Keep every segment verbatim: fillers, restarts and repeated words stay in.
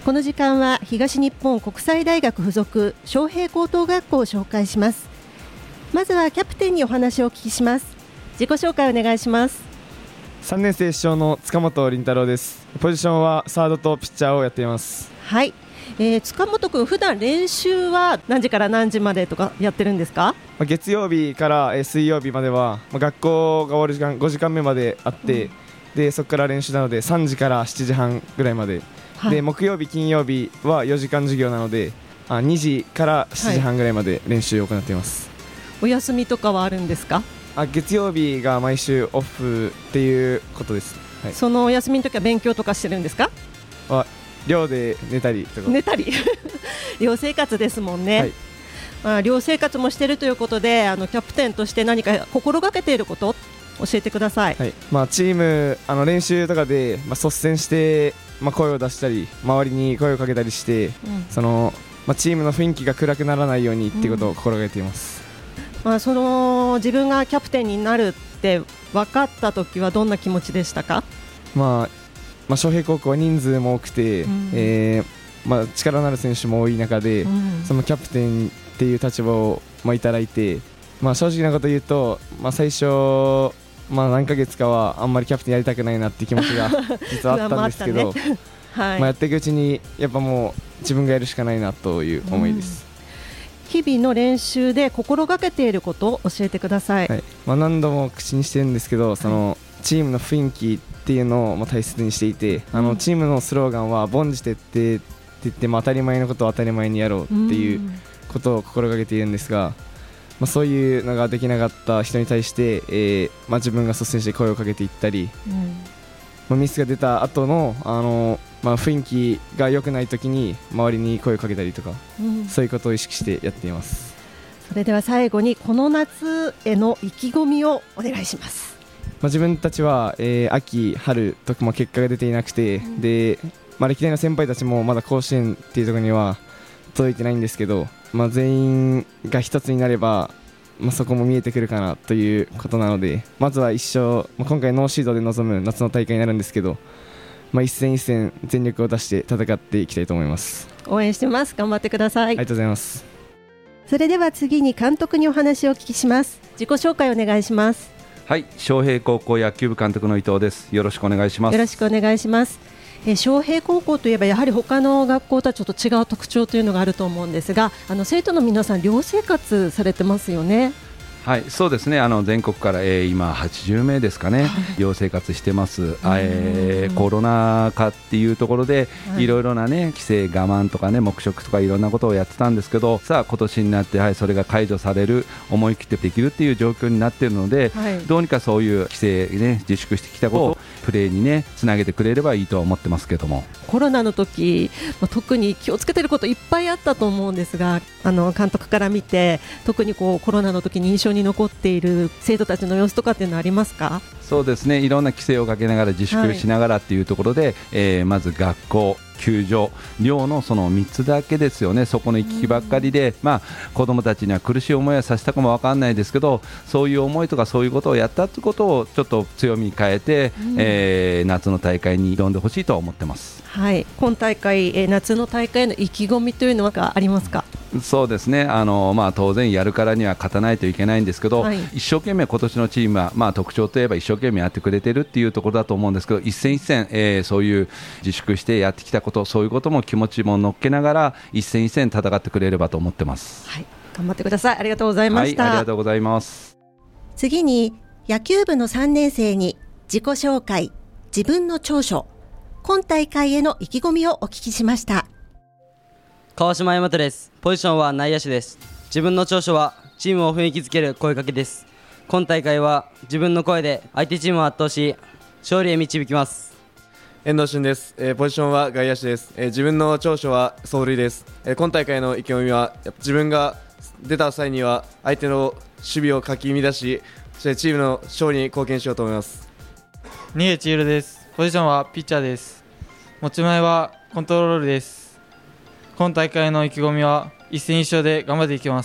この時間は東日本国際大学附属昌平高等学校を紹介します。まずはキャプテンにお話をお聞きします。自己紹介お願いします。 さんねん生主将の塚本凛太郎です。ポジションはサードとピッチャーをやっています。 はい、えー、塚本君、普段練習は何時から何時までとかやってるんですか？ 月曜日から水曜日までは学校が終わる時間ごじかんめまであって、うん、でそこから練習なのでさんじからしちじはんぐらいまで、はい、で木曜日金曜日はよじかん授業なのであにじからしちじはんぐらいまで練習を行っています。 はい、お休みとかはあるんですか？ あ月曜日が毎週オフっていうことです。はい、 そのお休みの時は勉強とかしてるんですか？ あ寮で寝たりとか。 寝たり寮生活ですもんね。はい、まあ、寮生活もしているということで、あのキャプテンとして何か心がけていること教えてください。 はい、まあ、チームあの練習とかで、まあ、率先して、まあ、声を出したり周りに声をかけたりして、うん、そのまあ、チームの雰囲気が暗くならないようにっていうことを心がけています。 うん、まあ、その自分がキャプテンになるって分かったときはどんな気持ちでしたか？ まあまあ、昌平高校は人数も多くて、うん、えーまあ、力のある選手も多い中で、うん、そのキャプテンっていう立場を、まあ、いただいて、まあ、正直なこと言うと、まあ、最初、まあ、何ヶ月かはあんまりキャプテンやりたくないなっていう気持ちが実はあったんですけど、ねはい、まあ、やっていくうちにやっぱもう自分がやるしかないなという思いです。 うん、日々の練習で心がけていることを教えてください。 はい、まあ、何度も口にしてるんですけど、そのチームの雰囲気っていうのを大切にしていて、あのチームのスローガンは凡事徹底って言って、まあ、当たり前のことを当たり前にやろうっていうことを心がけているんですが、まあ、そういうのができなかった人に対して、えーまあ、自分が率先して声をかけていったり、うんまあ、ミスが出た後の、あのまあ、雰囲気が良くない時に周りに声をかけたりとか、うん、そういうことを意識してやっています。 それでは最後にこの夏への意気込みをお願いします。 まあ、自分たちは、えー、秋、春とも結果が出ていなくて、うん、でまあ、歴代の先輩たちもまだ甲子園っていうところには届いてないんですけど、まあ、全員が一つになれば、まあ、そこも見えてくるかなということなので、まずは一生、まあ、今回ノーシードで臨む夏の大会になるんですけど、まあ、一戦一戦全力を出して戦っていきたいと思います。 応援してます。頑張ってください。 ありがとうございます。 それでは次に監督にお話をお聞きします。自己紹介お願いします。 はい、昌平高校野球部監督の伊藤です。よろしくお願いします。 よろしくお願いします。えー、昌平高校といえばやはり他の学校とはちょっと違う特徴というのがあると思うんですが、あの生徒の皆さん寮生活されてますよね。 はい、そうですね。あの全国から、えー、今はちじゅうめいですかね、はい、寮生活してます。えー、コロナ禍っていうところで、はい、いろいろなね規制我慢とかね黙食とかいろんなことをやってたんですけど、さあ今年になって、はい、それが解除される、思い切ってできるっていう状況になっているので、はい、どうにかそういう規制ね自粛してきたことをプレーにねつなげてくれればいいと思ってますけども。 コロナの時、まあ、特に気をつけてることいっぱいあったと思うんですが、あの監督から見て特にこうコロナの時に印象に残っている生徒たちの様子とかっていうのはありますか？ そうですね、いろんな規制をかけながら自粛しながらっていうところで、はい、えー、まず学校、球場、寮のそのみっつだけですよね。そこの行き来ばっかりで、まあ、子どもたちには苦しい思いはさせたかも分かんないですけど、そういう思いとかそういうことをやったということをちょっと強みに変えて、えー、夏の大会に挑んでほしいと思ってます。 はい、今大会、えー、夏の大会への意気込みというのはありますか？ そうですね、あの、まあ、当然やるからには勝たないといけないんですけど、はい、一生懸命今年のチームは、まあ、特徴といえば一生懸命やってくれてるっていうところだと思うんですけど、一戦一戦、えー、そういう自粛してやってきたこと、そういうことも気持ちも乗っけながら一戦一戦戦ってくれればと思ってます。 はい、頑張ってください。ありがとうございました。 はい、ありがとうございます。 次に野球部のさんねん生に自己紹介、自分の長所、今大会への意気込みをお聞きしました。 川島大和です。ポジションは内野手です。自分の長所はチームを雰囲気づける声かけです。今大会は自分の声で相手チームを圧倒し勝利へ導きます。 遠藤俊です、えー、ポジションは外野手です、えー、自分の長所は走塁です、えー、今大会の意気込みは自分が出た際には相手の守備をかき乱し、そしてチームの勝利に貢献しようと思います。 新内千尋です。ポジションはピッチャーです。持ち前はコントロールです。今大会の意気込みは一戦一勝で頑張っていきます。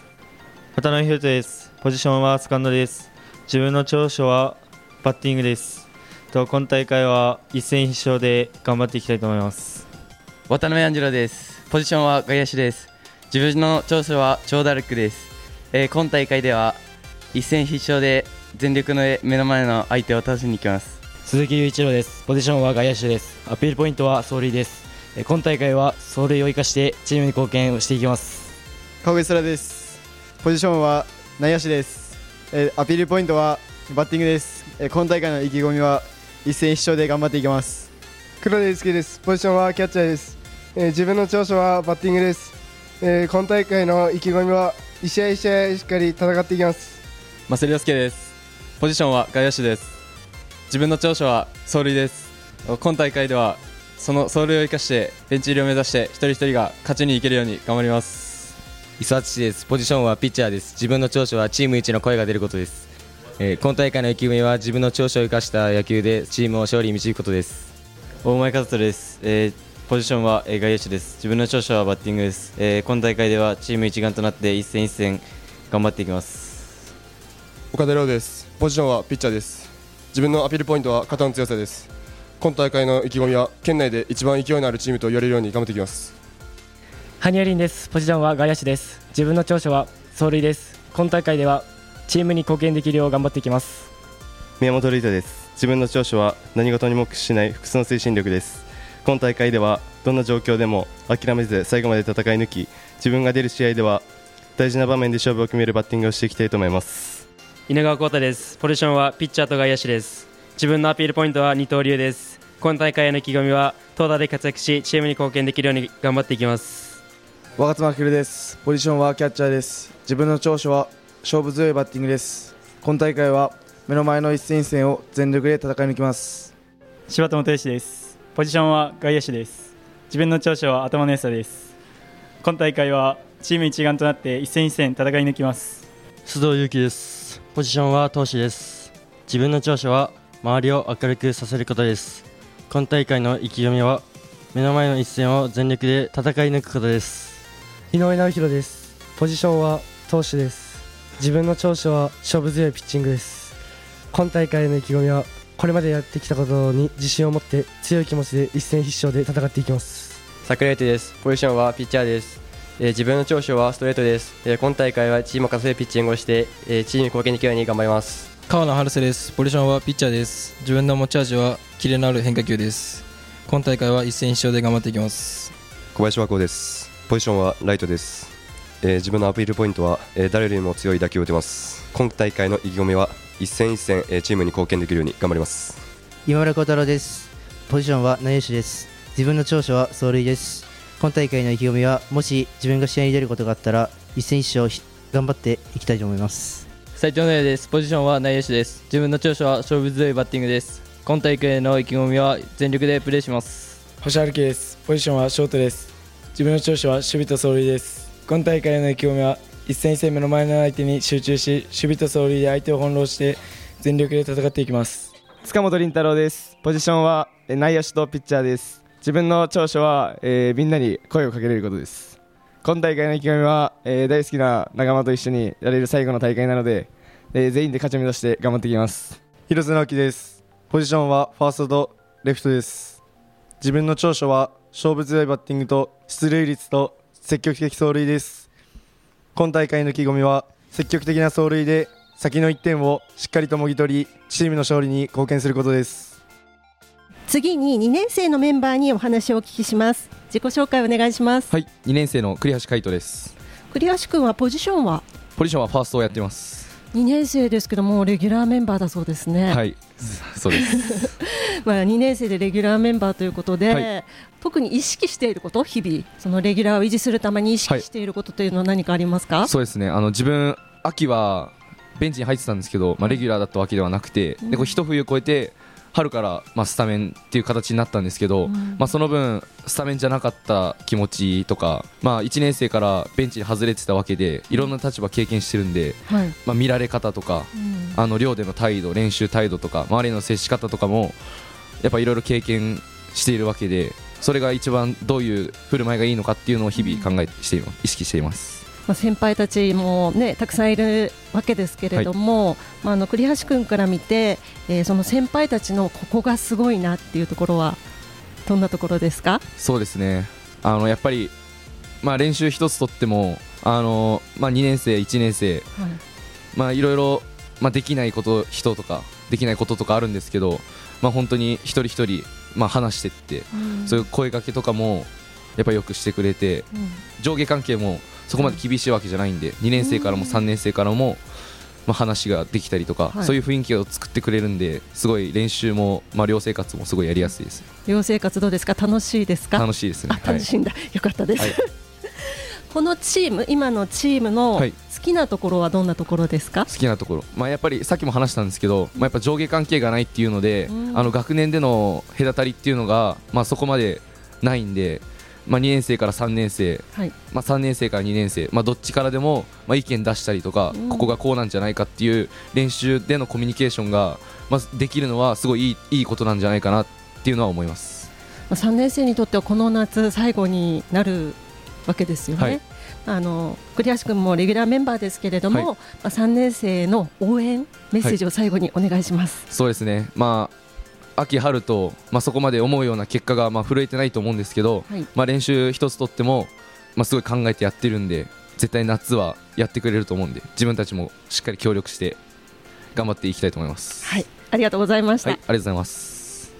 渡辺裕斗です。ポジションはセカンドです。自分の長所はバッティングです。と今大会は一戦一勝で頑張っていきたいと思います。 渡辺アンジェロです。ポジションは外野手です。自分の長所は長打力です。えー、今大会では一戦必勝で全力の目の前の相手を倒しに行きます。 鈴木雄一郎です。ポジションは外野手です。アピールポイントは走塁です。えー、今大会は走塁を生かしてチームに貢献をしていきます。 川口空です。ポジションは内野手です。えー、アピールポイントはバッティングです。えー、今大会の意気込みは一戦必勝で頑張っていきます。 黒田祐介です。ポジションはキャッチャーです。えー、自分の長所はバッティングです。えー、今大会の意気込みは一試合一試合しっかり戦っていきます。 マセルヨスケです。ポジションは外野手です。自分の長所は走塁です。今大会ではその走塁を生かしてベンチ入りを目指して一人一人が勝ちに行けるように頑張ります。 磯敦です。ポジションはピッチャーです。自分の長所はチーム一の声が出ることです。えー、今大会の意気込みは自分の長所を生かした野球でチームを勝利に導くことです。 大前和人です。えー、ポジションは、えー、外野手です。自分の長所はバッティングです。えー、今大会ではチーム一丸となって一戦一戦頑張っていきます。 岡田亮です。ポジションはピッチャーです。自分のアピールポイントは肩の強さです。今大会の意気込みは県内で一番勢いのあるチームと言われるように頑張っていきます。 羽生凛です。ポジションは外野手です。自分の長所は走塁です。今大会ではチームに貢献できるよう頑張っていきます。 宮本瑠衣です。自分の長所は何事にも屈しない不屈の推進力です。今大会ではどんな状況でも諦めず最後まで戦い抜き、自分が出る試合では大事な場面で勝負を決めるバッティングをしていきたいと思います。 稲川浩太です。ポジションはピッチャーと外野手です。自分のアピールポイントは二刀流です。今大会への意気込みは投打で活躍しチームに貢献できるように頑張っていきます。 若妻明です。ポジションはキャッチャーです。自分の長所は勝負強いバッティングです。今大会は目の前の一戦一戦を全力で戦い抜きます。 柴田元義です。ポジションは外野手です。自分の長所は頭の良さです。今大会はチーム一丸となって一戦一戦戦い抜きます。 須藤祐樹です。ポジションは投手です。自分の長所は周りを明るくさせることです。今大会の意気込みは目の前の一戦を全力で戦い抜くことです。 井上直弘です。ポジションは投手です。自分の長所は勝負強いピッチングです。今大会の意気込みはこれまでやってきたことに自信を持って強い気持ちで一戦必勝で戦っていきます。 桜井です。ポジションはピッチャーです。えー、自分の長所はストレートです。えー、今大会はチームを勝たせるピッチングをして、えー、チームに貢献できるように頑張ります。 川野春瀬です。ポジションはピッチャーです。自分の持ち味はキレのある変化球です。今大会は一戦必勝で頑張っていきます。 小林和光です。ポジションはライトです。えー、自分のアピールポイントは、えー、誰よりも強い打球を打てます。今大会の意気込みは一戦一戦、えー、チームに貢献できるように頑張ります。 今村幸太郎です。ポジションは内野手です。自分の長所は走塁です。今大会の意気込みはもし自分が試合に出ることがあったら一戦一勝頑張っていきたいと思います。 斉藤直也です。ポジションは内野手です。自分の長所は勝負強いバッティングです。今大会の意気込みは全力でプレーします。 星春樹です。ポジションはショートです。自分の長所は守備と走塁です。今大会の意気込みは一戦一戦目の前の相手に集中し守備と走塁で相手を翻弄して全力で戦っていきます。 塚本凛太郎です。ポジションは内野手とピッチャーです。自分の長所は、えー、みんなに声をかけれることです。今大会の意気込みは、えー、大好きな仲間と一緒にやれる最後の大会なので、えー、全員で勝ちを目指して頑張っていきます。 広瀬直樹です。ポジションはファーストとレフトです。自分の長所は勝負強いバッティングと出塁率と積極的走塁です。今大会の意気込みは積極的な走塁で先のいってんをしっかりともぎ取りチームの勝利に貢献することです。 次ににねん生のメンバーにお話をお聞きします。自己紹介お願いします。 はい、にねん生の栗橋海人です。 栗橋君はポジションはポジションはファーストをやってます。 にねん生ですけどもレギュラーメンバーだそうですね。 はい、そうですまあにねん生でレギュラーメンバーということで、はい、特に意識していること、日々そのレギュラーを維持するために意識していることというのは何かありますか？ はい、そうですね、あの自分秋はベンチに入ってたんですけど、まあ、レギュラーだったわけではなくて、うん、でこう一冬越えて春からまあスタメンっていう形になったんですけど、うん、まあ、その分スタメンじゃなかった気持ちとか、まあ、いちねん生からベンチに外れてたわけでいろんな立場経験してるんで、はい、まあ、見られ方とか、うん、あの寮での態度、練習態度とか周りへの接し方とかもやっぱいろいろ経験しているわけで、それが一番どういう振る舞いがいいのかっていうのを日々考えています、意識しています。 まあ、先輩たちも、ね、たくさんいるわけですけれども、はい、まあ、あの栗橋君から見て、えー、その先輩たちのここがすごいなっていうところはどんなところですか？ そうですね、 あのやっぱり、まあ、練習一つとってもあの、まあ、にねん生いちねん生、はいまあ、いろいろ、まあ、できないこと人とかできないこととかあるんですけど、まあ、本当に一人一人、まあ、話してって、うん、そういう声掛けとかもやっぱりよくしてくれて、うん、上下関係もそこまで厳しいわけじゃないんで、うん、にねん生からもさんねん生からも、まあ、話ができたりとか、はい、そういう雰囲気を作ってくれるんですごい練習も、まあ、寮生活もすごいやりやすいです。 寮生活どうですか？楽しいですか？ 楽しいですね。 あ、楽しいんだ、はい、よかったです、はい、このチーム今のチームの好きなところはどんなところですか？ 好きなところ、まあ、やっぱりさっきも話したんですけど、まあ、やっぱ上下関係がないっていうので、うん、あの学年での隔たりっていうのが、まあ、そこまでないんで、まあ、にねん生からさんねん生、はいまあ、さんねん生からにねん生、まあ、どっちからでも、まあ、意見出したりとか、うん、ここがこうなんじゃないかっていう練習でのコミュニケーションが、まあ、できるのはすごいいい、いいことなんじゃないかなっていうのは思います。 まあ、さんねん生にとってはこの夏最後になるわけですよね、はい、あの栗橋君もレギュラーメンバーですけれども、はいまあ、さんねん生の応援メッセージを最後にお願いします、 はい、そうですね、まあ秋春と、まあ、そこまで思うような結果がまあ震えてないと思うんですけど、はいまあ、練習一つとっても、まあ、すごい考えてやってるんで絶対夏はやってくれると思うんで自分たちもしっかり協力して頑張っていきたいと思います。 はい、ありがとうございました。 はい、ありがとうございます。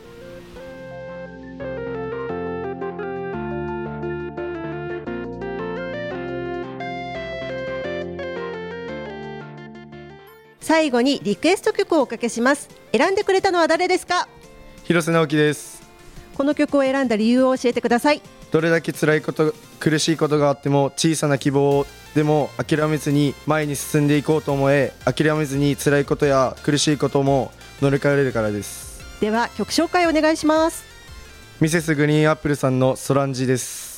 最後にリクエスト曲をおかけします。選んでくれたのは誰ですか？ 広瀬直樹です。 この曲を選んだ理由を教えてください。 どれだけ辛いこと苦しいことがあっても小さな希望でも諦めずに前に進んでいこうと思え、諦めずに辛いことや苦しいことも乗り越えられるからです。 では曲紹介お願いします。 ミセスグリーンアップルさんのソランジです。